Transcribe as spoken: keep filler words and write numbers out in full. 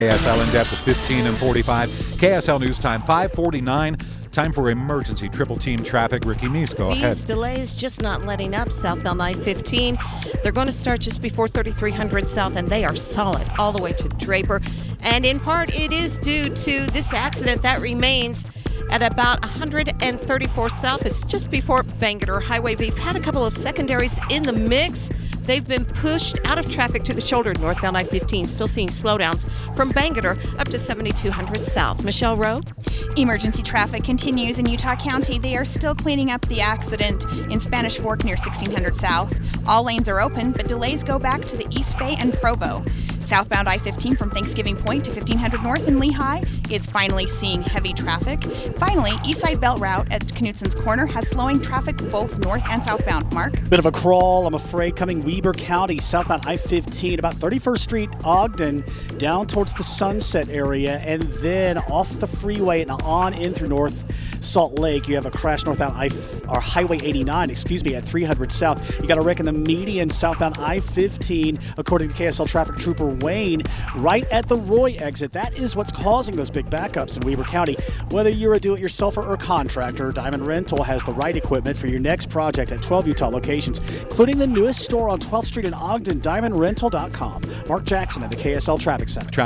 K S L in depth at fifteen and forty-five. K S L News Time five forty-nine. Time for emergency triple team traffic. Ricky Meese, go These ahead. These delays just not letting up southbound I fifteen. They're going to start just before thirty-three hundred south, and they are solid all the way to Draper. And in part, it is due to this accident that remains at about one thirty-four south. It's just before Bangerter Highway. We've had a couple of secondaries in the mix. They've been pushed out of traffic to the shoulder northbound I fifteen. Still seeing slowdowns from Bangerter up to seventy-two hundred south. Michelle Rowe? Emergency traffic continues in Utah County. They are still cleaning up the accident in Spanish Fork near sixteen hundred south. All lanes are open, but delays go back to the East Bay and Provo. Southbound I fifteen from Thanksgiving Point to fifteen hundred north in Lehigh is finally seeing heavy traffic. Finally, Eastside Belt Route at Knutson's Corner has slowing traffic both north and southbound. Mark? Bit of a crawl, I'm afraid, coming Weber County, southbound I fifteen, about thirty-first Street, Ogden, down towards the Sunset area, and then off the freeway and on in through North Salt Lake. You have a crash northbound I or Highway eighty-nine, excuse me, at three hundred south. You got to reckon the median southbound I fifteen, according to K S L traffic trooper Wayne, right at the Roy exit. That is what's causing those big backups in Weber County. Whether you're a do-it-yourselfer or contractor, Diamond Rental has the right equipment for your next project at twelve Utah locations, including the newest store on twelfth Street in Ogden, diamond rental dot com. Mark Jackson at the K S L Traffic Center.